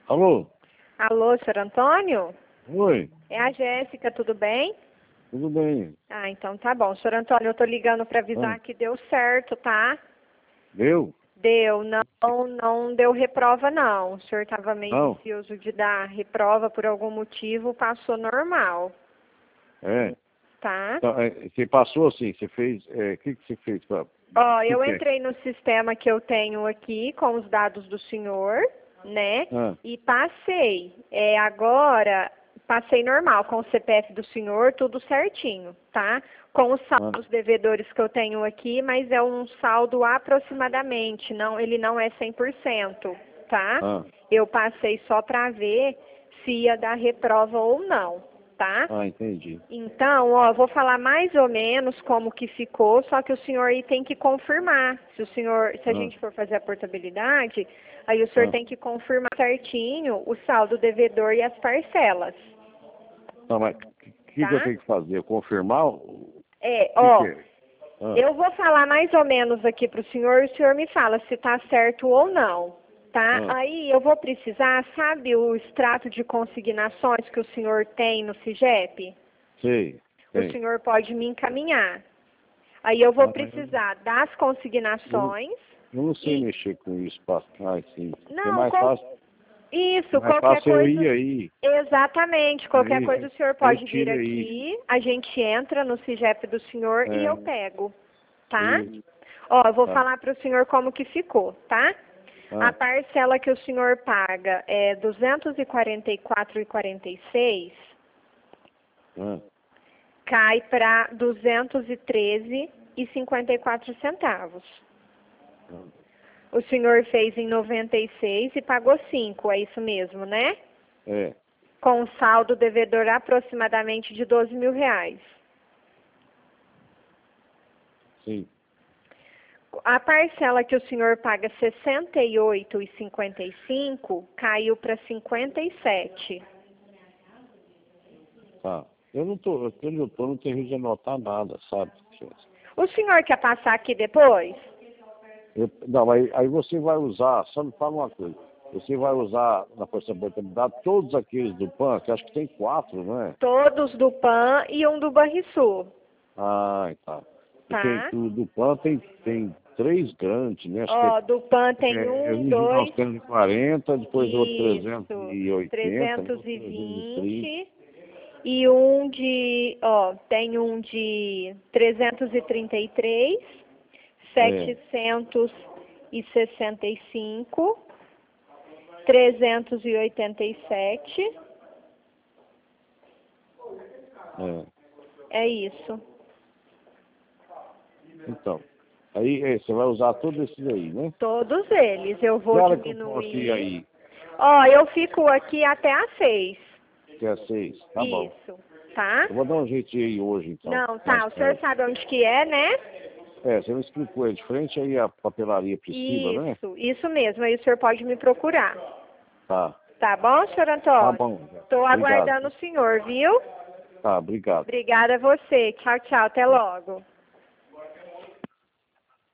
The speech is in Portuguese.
Alô? Alô, senhor Antônio? Oi, É a Jéssica, tudo bem? tudo bem? Ah, então tá bom. Senhor Antônio, eu tô ligando para Ah, avisar que deu certo, tá? deu? Deu, não deu reprova não. O senhor estava meio Não? receoso de dar reprova por algum motivo, passou normal, É. tá? Então, você passou assim, você fez. O que você fez? Ó, Por eu quê? entrei no sistema que eu tenho aqui com os dados do senhor, né? Ah, E passei. Agora, passei normal, com o CPF do senhor, tudo certinho, tá? Com os ah, saldos devedores que eu tenho aqui, mas é um saldo aproximadamente, não, ele não é 100%, tá? ah, Eu passei só para ver se ia dar reprova ou não, tá? entendi. Então, ó, eu vou falar mais ou menos como que ficou, só que o senhor aí tem que confirmar. Se a Ah, gente for fazer a portabilidade, aí o senhor ah. tem que confirmar certinho o saldo devedor e as parcelas, Não, mas o que eu tá? tenho que fazer? Confirmar? O que Ó, é? Ah, eu vou falar mais ou menos aqui para o senhor me fala se tá certo ou não, tá? ah, Aí eu vou precisar, sabe o extrato de consignações que o senhor tem no SIGEP? sei, O tem. senhor pode me encaminhar. Aí eu vou Ah, mas precisar das eu, consignações eu não sei e... mexer com isso. Sim. É Não, mais fácil, isso, qualquer eu coisa... ir aí. Exatamente, qualquer coisa o senhor Aí pode vir tira aí. aqui, a gente entra no CIGEP do senhor e eu É, pego, tá? isso, Ó, eu vou tá. falar para o senhor como que ficou, tá? A Ah, parcela que o senhor paga é R$ 244,46, ah, cai para R$ 213,54. ah. O senhor fez em 96 e pagou 5, é isso mesmo, né? É, Com um saldo devedor aproximadamente de R$ 12.000. sim. A parcela que o senhor paga 68,55 caiu para 57. Tá. Onde eu tô, não tenho de anotar nada, sabe? O senhor quer passar aqui depois? Não, aí você vai usar, só me fala uma coisa. Você vai usar na portabilidade todos aqueles do PAN, que acho que tem 4, não é? Todos do PAN e um do Banrisul, Tá. E tem, tá? do PAN tem 3 grandes, né? Acho que Ó, do PAN tem é um, original dois, 140, depois outro isso, 380, né? Outro 330. 320 e um de, ó, tem um de 333, É, 765, 387, é. é isso. Então, aí você vai usar todos esses aí, né? Todos eles, eu Que vou hora que eu posso ir diminuir. aí? Ó, eu fico aqui até às 6. Que é 6, tá bom. Isso, tá? Eu vou dar um jeito de ir hoje, então, Não, mais tá, o senhor tarde. sabe onde que é, né? Você não explicou, é de frente aí a papelaria Priscila, né? Isso mesmo, aí o senhor pode me procurar. Tá, Tá bom, senhor tá Antônio? bom. Estou Obrigado. aguardando o senhor, viu? Tá, obrigado. Obrigada a você. Tchau, tchau. Até logo.